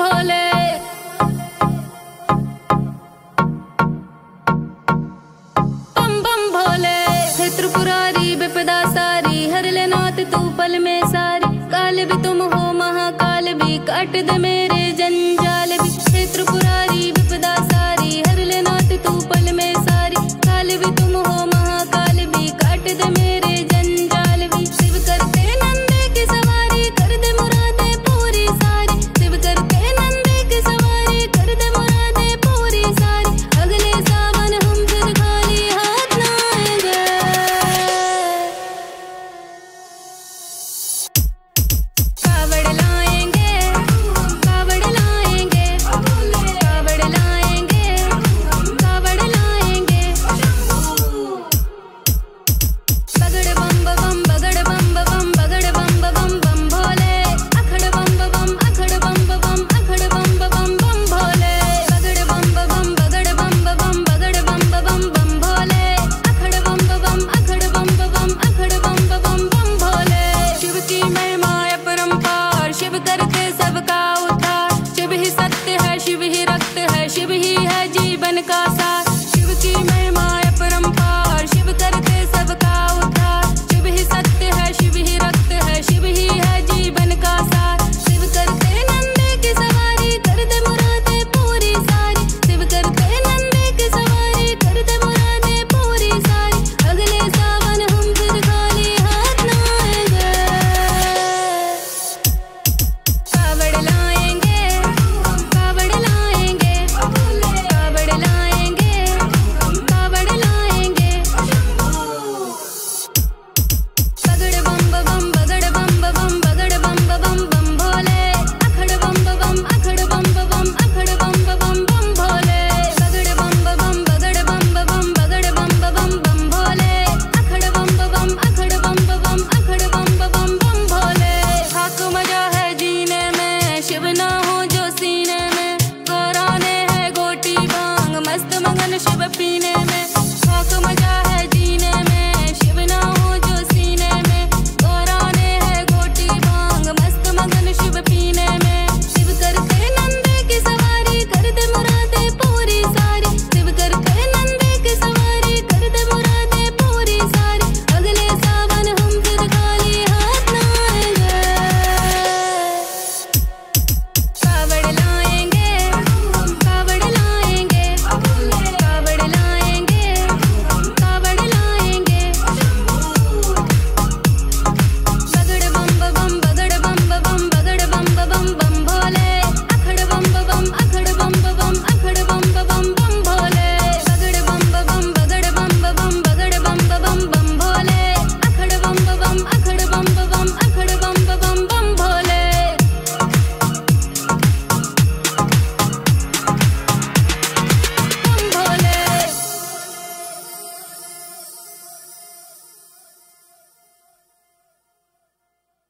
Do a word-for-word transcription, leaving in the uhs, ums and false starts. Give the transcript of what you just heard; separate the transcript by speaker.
Speaker 1: भोले। बम बम भोले। हे त्रिपुरारी विपदा सारी, हर ले नाथ तू पल में सारी। काल भी तुम हो महाकाल भी, काट दे मेरे जंजाल भी। हे त्रिपुरारी विपदा सारी, हर ले नाथ तू पल में सारी। काल भी तुम हो महाकाल भी, काट दे मेरे जंजाल भी। शिव करते नंदे की सवारी, कर दे मुरादे पूरी सारी। शिव करते नंदे की सवारी, कर दे मुरादे पूरी सारी। अगले सावन हम फिर खाली हाथ ना आएंगे। कावड़ लाएंगे, कावड़ लाएंगे, कावड़ लाएंगे, कावड़ लाएंगे। बगड़ बम बम बगड़ बम बम बगड़ बम बम बम भोले। अखड़ बम बम अखड़ बम बम अखड़ बम बम बम भोले। बगड़ बम बम बगड़ बम बम बगड़ बम बम बम भोले। अखड़ बम बम अखड़ बम बम अखड़ बम बम बम भोले। शिव की महिमा अपरंपार, शिव कर